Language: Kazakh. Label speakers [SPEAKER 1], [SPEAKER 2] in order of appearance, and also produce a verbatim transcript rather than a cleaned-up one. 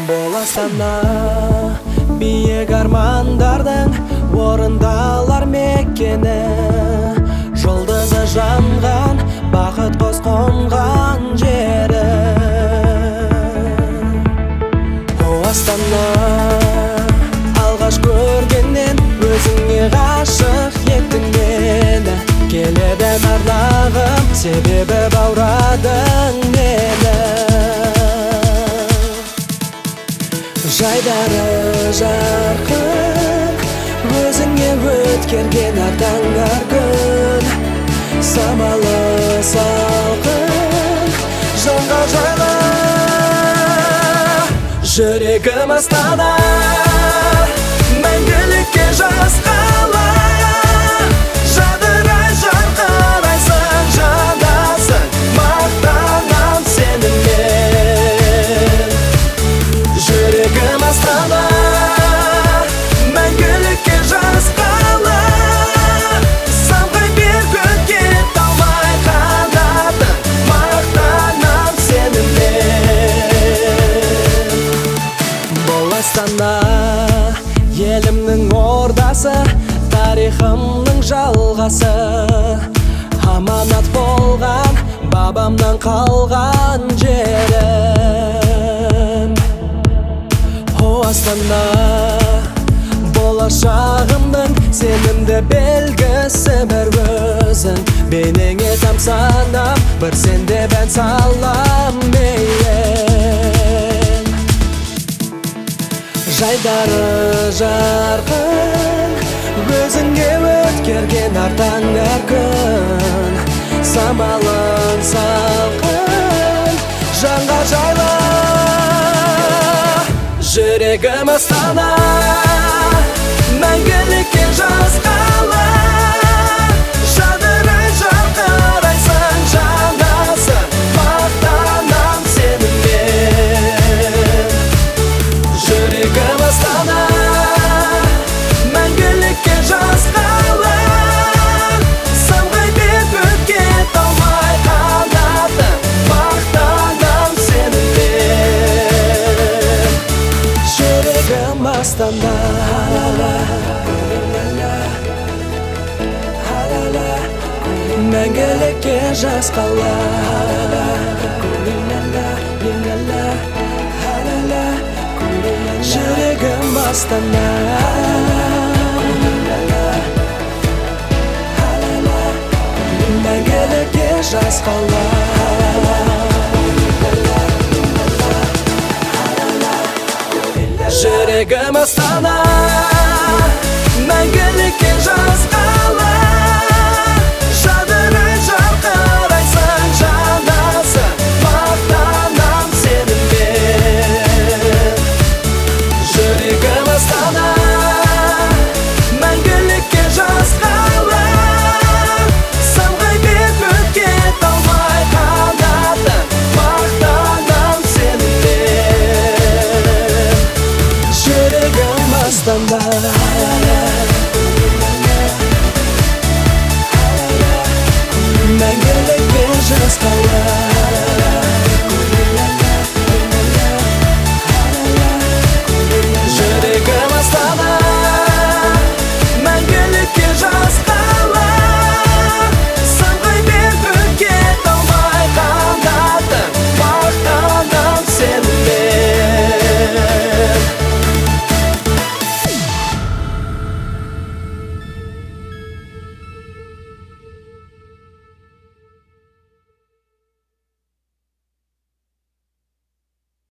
[SPEAKER 1] Бол Астана биік армандардың орындалар мекені, жұлдызы жанған бақыт қос қонған жері. О Астана, алғаш көргеннен өзіңе ғашық еттің мені. Келеді арнағым, себебі баурадың мені. Жайдары жарқын, өзіңе өткерген артаңдар күн. Самалы салқын, жанға жайлы жүрегім Астана, мәңгілікке жас қала. Жадырай жарқырайсың, жанасың, мақтанам сенімен. Жүрегім Астана, мәңгілікке жас қала. Самғай бер көкке талмай қанатың, мақтанам сенімен. Бол Астана, елімнің ордасы, тарихымның жалғасы. Аманат болған бабамнан қалған жерім. О Астана, болашағымның сенімді белгісі бір өзің. Бейнеңе тамсанам, бір сенде бән салам мейін. Жайдары жарқын, өзіңе өткерген артаңдар күн. Самалың салқын, жанға жайлы жүрегім Астана, мәңгілікке жас қала. Жадырай жарқырайсың, жанасың, мақтанам сенімен. Жүрегім Астана, мәңгілікке жас қала. Самғай бер көкке талмай қанатың, мақтанам сенімен. Жүрегім Астана, мәңгілікке жас қала. Жүрегім Астана, мәңгілікке жас қала. Жүрегім Астана, мәңгілікке жас